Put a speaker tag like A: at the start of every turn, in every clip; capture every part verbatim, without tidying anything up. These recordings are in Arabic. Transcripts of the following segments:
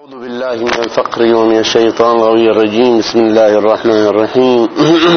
A: أعوذ بالله من الفقر ومن الشيطان الغوي الرجيم. بسم الله الرحمن الرحيم.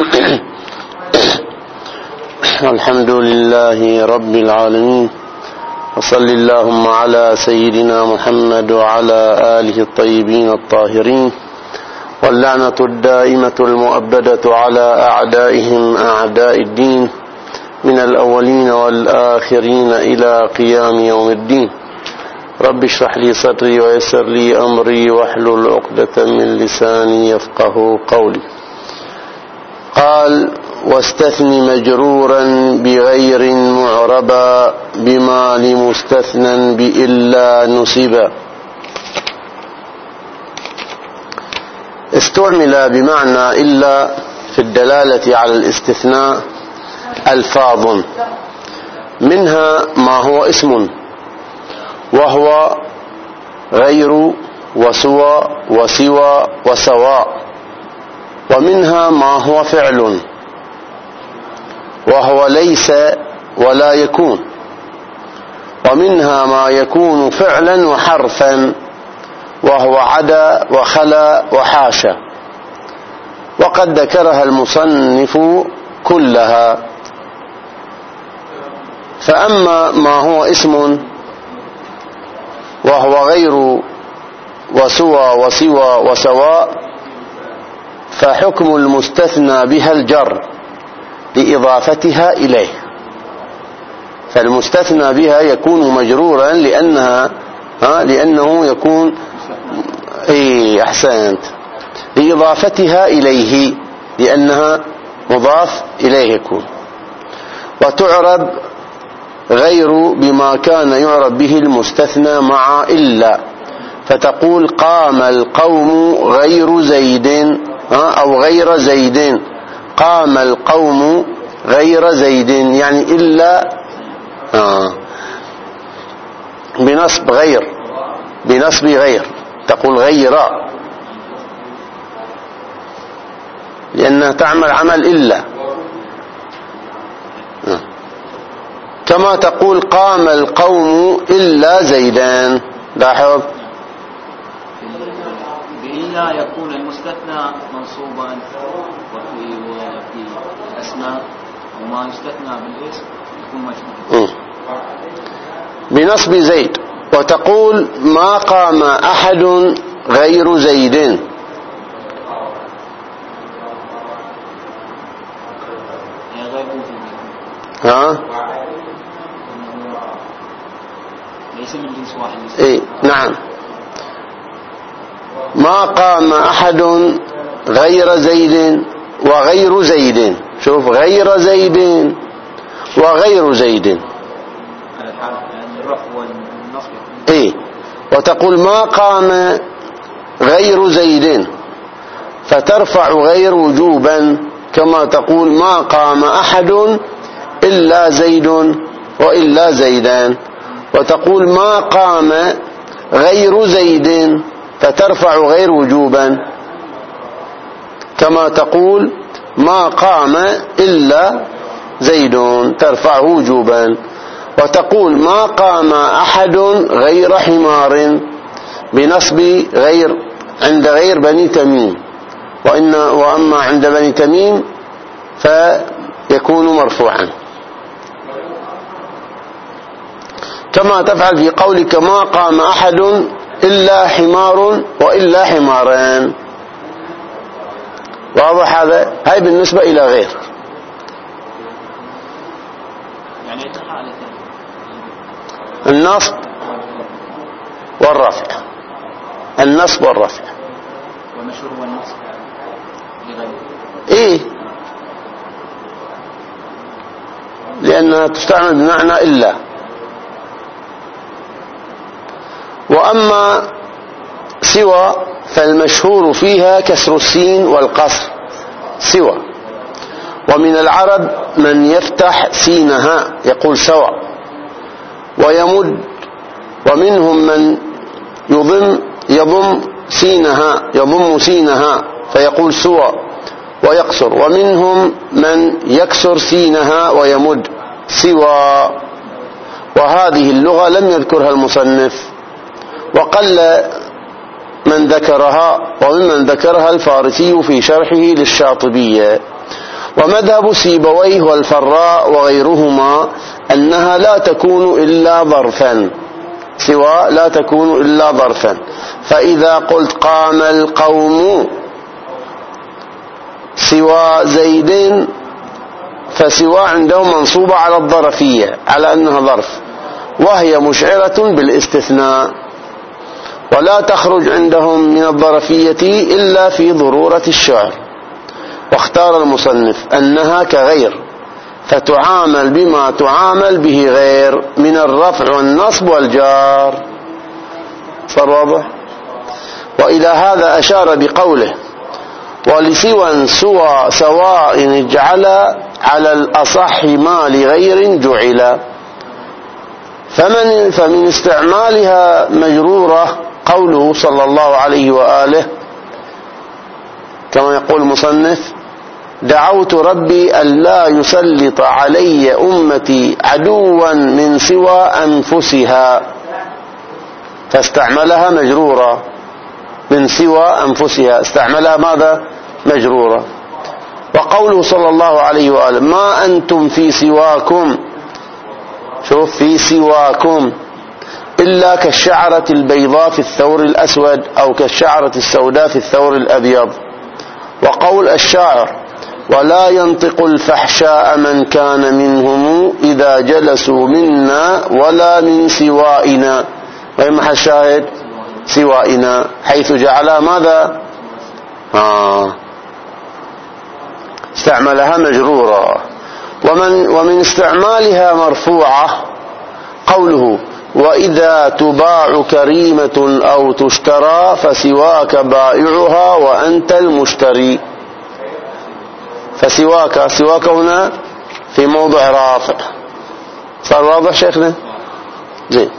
A: الحمد لله رب العالمين، وصل اللهم على سيدنا محمد وعلى آله الطيبين الطاهرين، واللعنة الدائمة المؤبدة على أعدائهم أعداء الدين من الأولين والآخرين إلى قيام يوم الدين. رب اشرح لي صدري ويسر لي أمري واحلل عقدة من لساني يفقه قولي. قال: واستثن مجرورا بغير معربا بما لمستثنى بإلا نسبا. استعمل بمعنى إلا في الدلالة على الاستثناء ألفاظ، منها ما هو اسم وهو غير وسوى وسوى وسواء، ومنها ما هو فعل وهو ليس ولا يكون، ومنها ما يكون فعلا وحرفا وهو عدا وخلا وحاشا، وقد ذكرها المصنف كلها. فأما ما هو اسم وهو غير وسوى وسوى وسواء فحكم المستثنى بها الجر لإضافتها إليه، فالمستثنى بها يكون مجرورا لأنها ها لأنه يكون إيه أحسنت لإضافتها إليه، لأنها مضاف إليه يكون. وتعرب غير بما كان يعرب به المستثنى مع إلا، فتقول: قام القوم غير زيد أو غير زيد، قام القوم غير زيد، يعني إلا آه بنصب غير بنصب غير تقول غير، لأنها تعمل عمل إلا. آه. كما تقول: قام القوم إلا زيدان. لاحظ،
B: بإلا يكون المستثنى منصوبا، وفي وفي الأسماء وما يستثنى بالاسم يكون مجرورا
A: بنصب زيد. وتقول: ما قام أحد غير زيد، ها
B: ليس من جنس واحد.
A: إيه نعم. ما قام أحد غير زيد وغير زيد، شوف، غير زيد وغير زيد. إيه. وتقول: ما قام غير زيد، فترفع غير وجوبا، كما تقول: ما قام أحد إلا زيد وإلا زيدان. وتقول: ما قام غير زيد، فترفع غير وجوبا، كما تقول: ما قام إلا زيد، ترفعه وجوبا. وتقول: ما قام أحد غير حمار، بنصب غير عند غير بني تميم، وإن وأما عند بني تميم فيكون مرفوعا، كما تفعل في قولك: ما قام أحد إلا حمار وإلا حماران. واضح هذا؟ هاي بالنسبة إلى غير.
B: يعني
A: النصب والرفع، النصب والرفع
B: والمشهور هو النصب لغير.
A: إيه، لأنها تستعمل بمعنى إلا. وأما سوى فالمشهور فيها كسر السين والقصر، سوى. ومن العرب من يفتح سينها يقول سوى ويمد، ومنهم من يضم يضم سينها يضم سينها فيقول سوى ويقصر، ومنهم من يكسر سينها ويمد سوى. وهذه اللغة لم يذكرها المصنف، وقل من ذكرها وممن ذكرها الفارسي في شرحه للشاطبية. ومذهب سيبويه والفراء وغيرهما أنها لا تكون إلا ظرفا، سوى لا تكون إلا ظرفا. فإذا قلت قام القوم سوى زيد، فسوى عندهم منصوبة على الظرفية، على أنها ظرف، وهي مشعرة بالاستثناء، ولا تخرج عندهم من الظرفية إلا في ضرورة الشعر. واختار المصنف أنها كغير، فتعامل بما تعامل به غير من الرفع والنصب والجار. صار واضح؟ وإلى هذا أشار بقوله: ولسوى سوى سواء اجعل على الأصح ما لغير جعل. فمن, فمن استعمالها مجرورة قوله صلى الله عليه وآله كما يقول المصنف: دعوت ربي ألا يسلط علي أمتي عدوا من سوى أنفسها، فاستعملها مجرورة من سوى أنفسها، استعملها ماذا؟ مجرورة. وقوله صلى الله عليه وآله: ما أنتم في سواكم، شوف، في سواكم إلا كالشعرة البيضاء في الثور الأسود، أو كالشعرة السوداء في الثور الأبيض. وقول الشاعر: ولا ينطق الفحشاء من كان منهم إذا جلسوا منا ولا من سوائنا. وين محل الشاهد؟ سوائنا، حيث جعلها ماذا؟ آه. استعملها مجرورة. ومن, ومن استعمالها مرفوعة قوله: وإذا تباع كريمة أو تشترى فسواك بائعها وأنت المشتري. فسواك، سواك هنا في موضع رافع. صار واضح شيخنا؟ زين.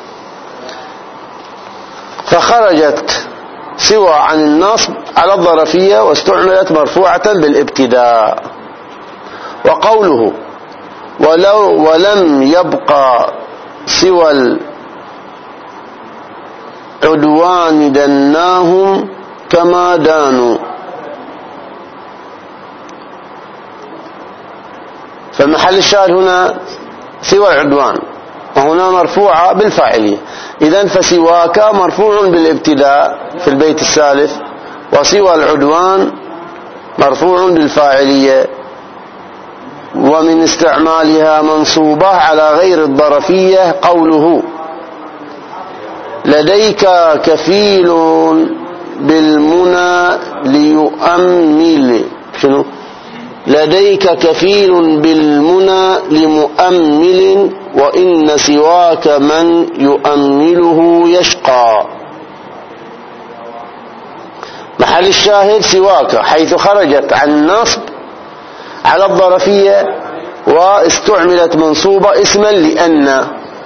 A: فخرجت سوى عن النصب على الظرفية واستعملت مرفوعة بالابتداء. وقوله: ولو ولم يبقى سوى العدوان دناهم كما دانوا. فمحل الشاهد هنا سوى العدوان، وهنا مرفوعة بالفاعلية. إذن فسواك مرفوع بالابتداء في البيت الثالث، وسوى العدوان مرفوع بالفاعلية. ومن استعمالها منصوبة على غير الظرفية قوله: لديك كفيل بالمنى ليؤمل. شنو؟ لديك كفيل بالمنى لمؤمل، وإن سواك من يؤمله يشقى. محل الشاهد سواك، حيث خرجت عن النصب على الظرفية واستعملت منصوبة اسما لأن.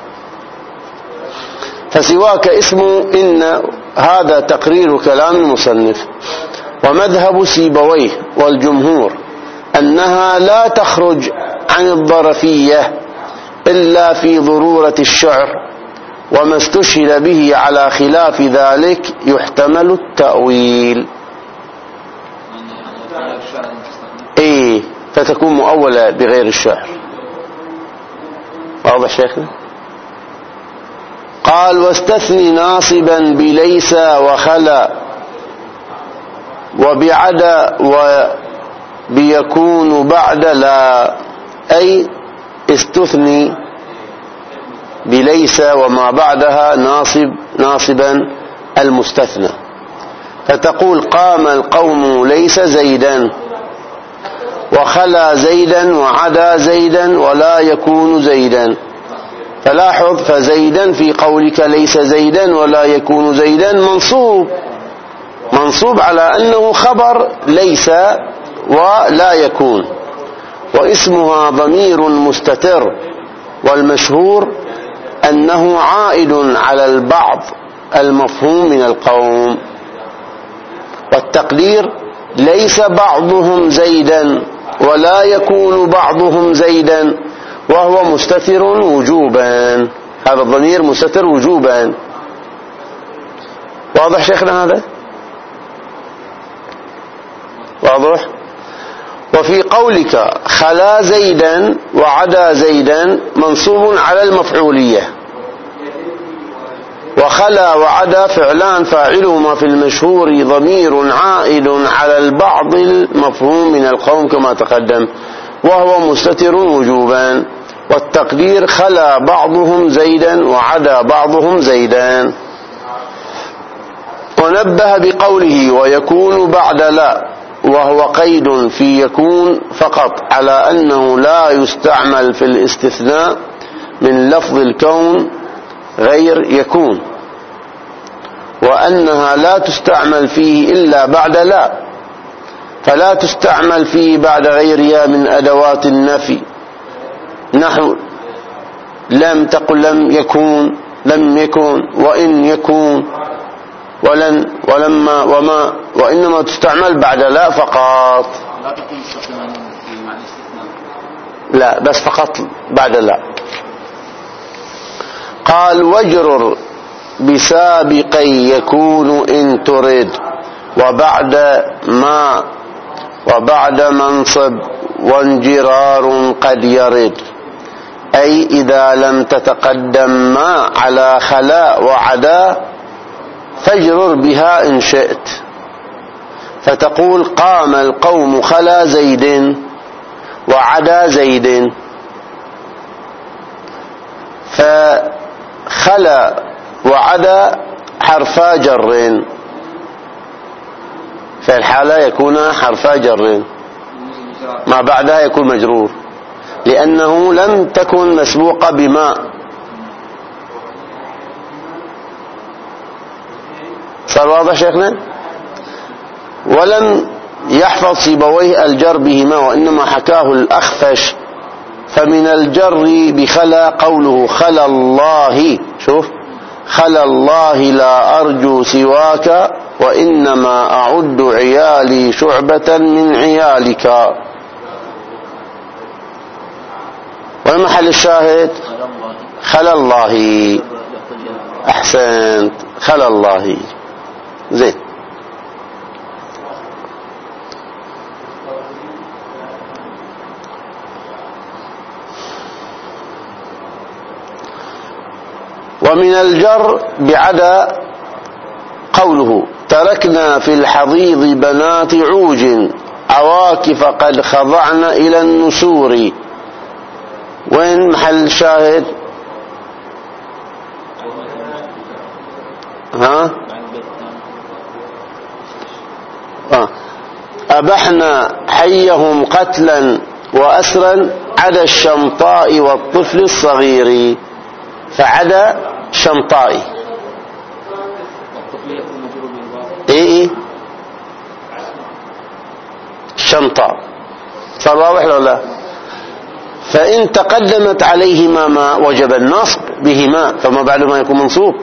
A: فسواك اسم إن، هذا تقرير كلام المصنف. ومذهب سيبويه والجمهور أنها لا تخرج عن الظرفية إلا في ضرورة الشعر، وما استشهد به على خلاف ذلك يحتمل التأويل. إيه، فتكون مؤولة بغير الشعر. واضح شيخنا؟ قال: واستثني ناصبا بليس وخلا وبعدا وبيكون بعد لا، أي استثني بليس وما بعدها ناصب ناصبا المستثنى، فتقول: قام القوم ليس زيدا، وخلا زيدا وعدا زيدا ولا يكون زيدا. فلاحظ: فزيدا في قولك ليس زيدا ولا يكون زيدا منصوب، منصوب على أنه خبر ليس ولا يكون، واسمها ضمير مستتر، والمشهور أنه عائد على البعض المفهوم من القوم. والتقدير: ليس بعضهم زيدا ولا يكون بعضهم زيدا، وهو مستتر وجوبا. هذا الضمير مستتر وجوبا. واضح شيخنا هذا؟ واضح؟ وفي قولك خلا زيدا وعدا زيدا منصوب على المفعولية، وخلا وعدا فعلان فاعلهما في المشهور ضمير عائد على البعض المفهوم من القوم كما تقدم، وهو مستتر وجوبا، والتقدير خلا بعضهم زيدا وعدا بعضهم زيدا. ونبه بقوله ويكون بعد لا، وهو قيد في يكون فقط، على أنه لا يستعمل في الاستثناء من لفظ الكون غير يكون، وأنها لا تستعمل فيه إلا بعد لا، فلا تستعمل فيه بعد غيرها من أدوات النفي، نحو لم تقل لم يكون، لم يكن، وإن يكون، ولن، ولما، وما، وإنما تستعمل بعد لا فقط.
B: لا تكون مستخدما في معنى الاستثناء،
A: لا بس فقط بعد لا. قال واجرر بسابق يكون إن ترد، وبعد ما، وبعد منصب، وانجرار قد يرد، أي إذا لم تتقدم ما على خلا وعدا فاجرر بها إن شئت، فتقول قام القوم خلا زيد وعدا زيد، فخلا وعدا حرفا جر، في الحالة يكون حرفا جر، ما بعدها يكون مجرور، لأنه لم تكن مسبوقة بما. صار واضح شيخنا؟ ولم يحفظ سيبويه الجر بهما، وإنما حكاه الأخفش. فمن الجر بخلا قوله خلا الله، شوف خلا الله لا أرجو سواك، وإنما أعد عيالي شعبة من عيالك. والمحل الشاهد خلا الله. أحسنت، خلا الله. زين. ومن الجر بعدا قوله تركنا في الحضيض بنات عوج، عواكف قد خضعن إلى النسور. وين محل شاهد؟ ها؟ آه. أبحنا حيهم قتلا وأسرا عدا الشمطاء والطفل الصغير، فعدا شمطائي. ايه شمطاء. صار واضح ولا لا؟ فإن تقدمت عليهما ما وجب النصب بهما، فما بعد ما يكون منصوب.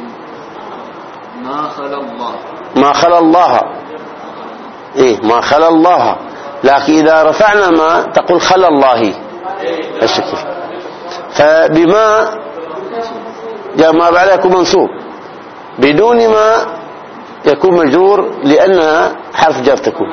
B: ما خلا الله،
A: ما خلا الله، ايه ما خلا الله. لكن إذا رفعنا ما تقول خلا الله الشكل، فبما جاء ما بعد يكون منصوب، بدون ما يكون مجرور لأنها حرف جر تكون.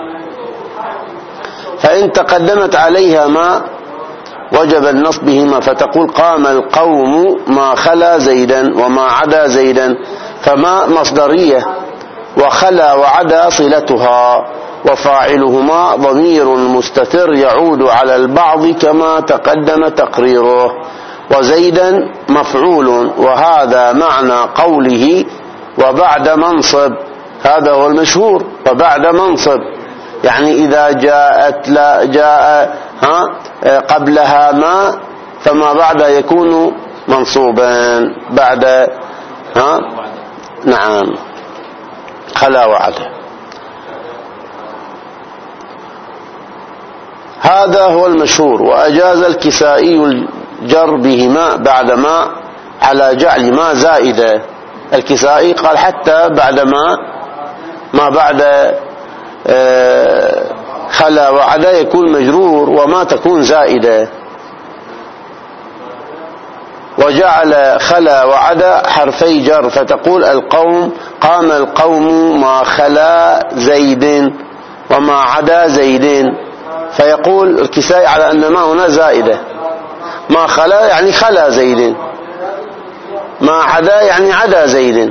A: فإن تقدمت عليها ما وجب النصب بهما، فتقول قام القوم ما خلا زيدا وما عدا زيدا، فما مصدرية، وخلا وعدا صلتها، وفاعلهما ضمير مستتر يعود على البعض كما تقدم تقريره، وزيدا مفعول. وهذا معنى قوله وبعد منصب، هذا هو المشهور، وبعد منصب يعني إذا جاءت لا جاء ها قبلها ما، فما بعد يكون منصوبا بعد ها نعم خلا وعدا. هذا هو المشهور. وأجاز الكسائي الجر بهما بعد ما على جعل ما زائدة. الكسائي قال حتى بعد ما ما بعد خلا وعدا يكون مجرور، وما تكون زائدة. وجعل خلا وعدا حرفي جر، فتقول القوم قام القوم ما خلا زيد، وما عدا زيد، فيقول الكسائي على أن ما هنا زائدة، ما خلا يعني خلا زيد، ما عدا يعني عدا زيد.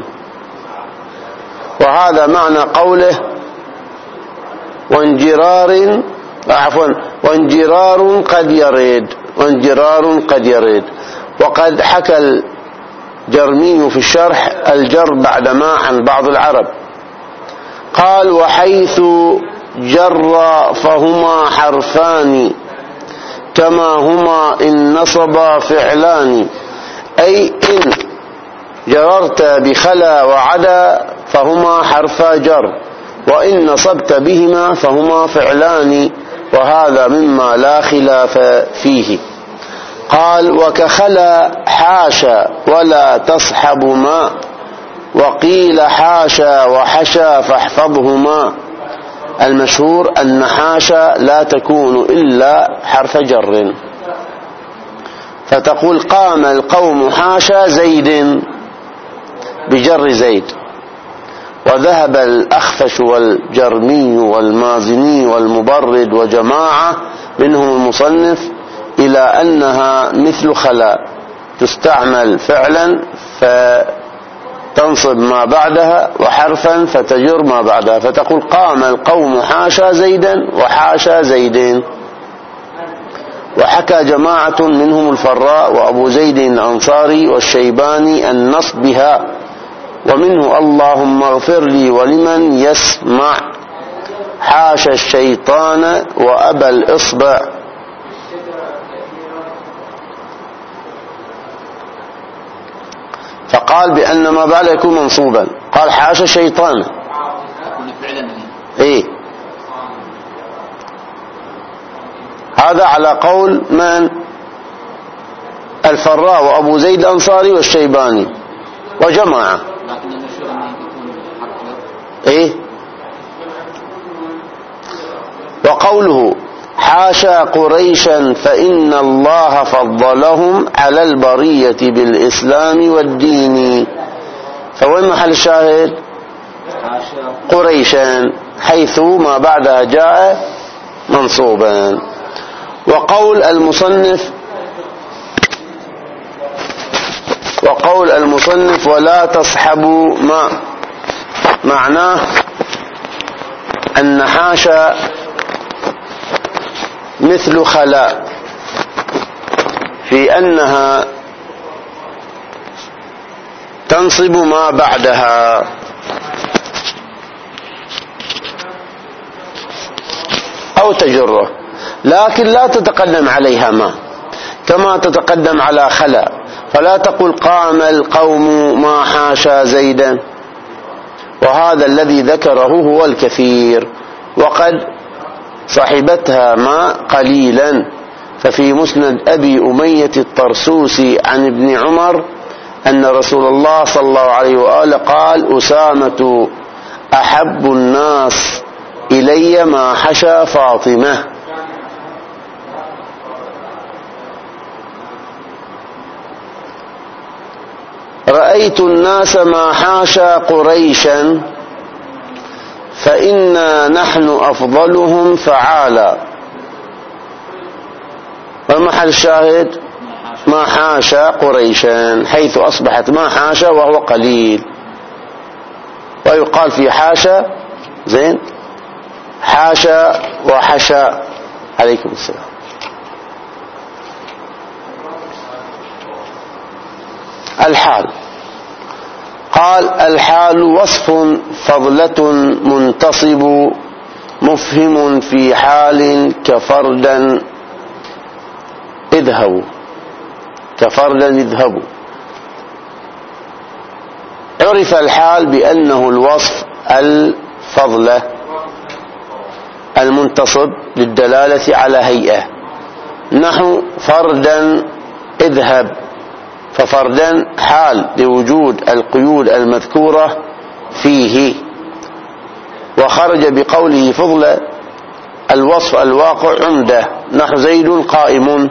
A: وهذا معنى قوله وانجرار عفوا وانجرار قد يرد، وانجرار قد يرد. وقد حكى الجرمي في الشرح الجر بعد ما عن بعض العرب، قال وحيث جر فهما حرفان كما هما إن نصبا فعلان، أي إن جررت بخلا وعدا فهما حرفا جر، وإن نصبت بهما فهما فعلان، وهذا مما لا خلاف فيه. قال وكخلا حاشا ولا تصحب ما، وقيل حاشا وحشا فاحفظهما. المشهور أن حاشا لا تكون إلا حرف جر، فتقول قام القوم حاشا زيد بجر زيد. وذهب الأخفش والجرمي والمازني والمبرد وجماعة منهم المصنف إلى أنها مثل خلا، تستعمل فعلا فتنصب ما بعدها وحرفا فتجر ما بعدها، فتقول قام القوم حاشا زيدا وحاشا زيدين. وحكى جماعة منهم الفراء وأبو زيد الأنصاري والشيباني النصب بها، ومنه اللهم اغفر لي ولمن يسمع حاشا الشيطان وأبى الإصبع. فقال بأن ما بعد يكون منصوبا، قال حاشا الشيطان إيه، هذا على قول من؟ الفراء وأبو زيد الأنصاري والشيباني وجماعة. إيه؟ وقوله حاشا قريشا فإن الله فضلهم على البرية بالإسلام والدين، فوين محل الشاهد؟ قريشا، حيث ما بعدها جاء منصوبا. وقول المصنف وقول المصنف ولا تصحبوا ما، معناه أن حاشا مثل خلا في أنها تنصب ما بعدها، أو تجره، لكن لا تتقدم عليها ما كما تتقدم على خلا، فلا تقول قام القوم ما حاشا زيدا. وهذا الذي ذكره هو الكثير، وقد صحبتها ما قليلا. ففي مسند أبي أمية الطرسوسي عن ابن عمر أن رسول الله صلى الله عليه وآله قال أسامة أحب الناس إلي ما حشا فاطمة. رأيت الناس ما حاشا قريشا فإنا نحن أفضلهم فعالا. والمحل الشاهد ما حاشا قريشا، حيث أصبحت ما حاشا وهو قليل. ويقال في حاشا زين حاشا وحشا. عليكم السلام. الحال، قال الحال وصف فضلة منتصب مفهم في حال كفردا اذهبوا كفردا اذهبوا. عرف الحال بأنه الوصف الفضلة المنتصب للدلالة على هيئة، نحو فردا اذهب، ففردا حال لوجود القيود المذكورة فيه. وخرج بقوله فضلة الوصف الواقع عمده، نحو زيد قائم،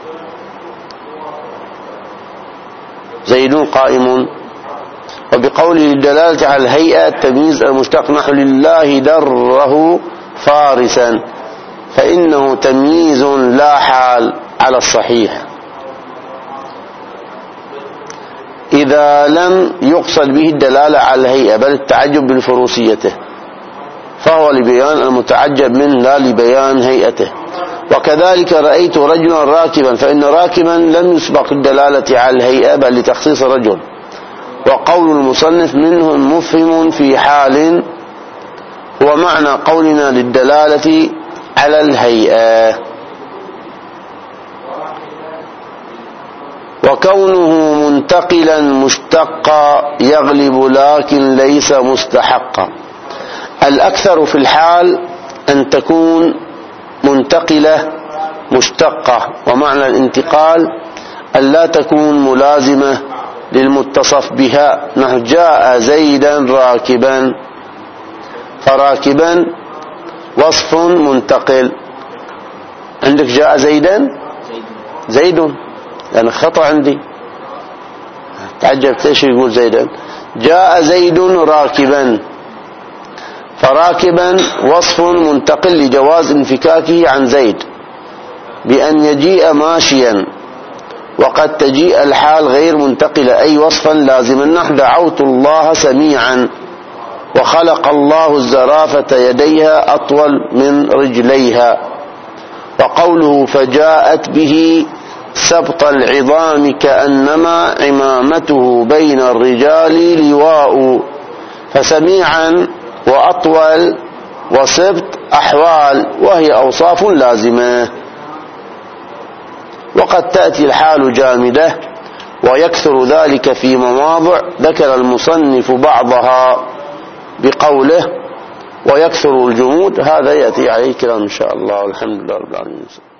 A: زيد قائم. وبقوله الدلالة على الهيئة التمييز المشتق، نحو لله دره فارسا، فإنه تمييز لا حال على الصحيح إذا لم يقصد به الدلالة على الهيئة بل التعجب بفروسيته، فهو لبيان المتعجب منه لا لبيان هيئته. وكذلك رأيت رجلا راكبا، فإن راكبا لم يسبق الدلالة على الهيئة بل لتخصيص الرجل. وقول المصنف منه مفهم في حال هو معنى قولنا للدلالة على الهيئة. وكونه منتقلا مشتقا يغلب لكن ليس مستحقا. الأكثر في الحال أن تكون منتقلة مشتقة، ومعنى الانتقال أن لا تكون ملازمة للمتصف بها. نحو جاء زيدا راكبا، فراكبا وصف منتقل. عندك جاء زيدا زيد، يعني خطأ عندي، تعجبت ايش يقول زيدا. جاء زيد راكبا، فراكبا وصف منتقل لجواز انفكاكه عن زيد بأن يجيء ماشيا، وقد تجيء الحال غير منتقلة أي وصفا لازما. نحو دعوت الله سميعا، وخلق الله الزرافة يديها أطول من رجليها. وقوله فجاءت به سبط العظام كأنما عمامته بين الرجال لواء. فسميعا وأطول وسبط أحوال، وهي أوصاف لازمة. وقد تأتي الحال جامدة، ويكثر ذلك في مواضع ذكر المصنف بعضها بقوله ويكثر الجمود. هذا يأتي عليه كلام إن شاء الله، والحمد لله رب العالمين.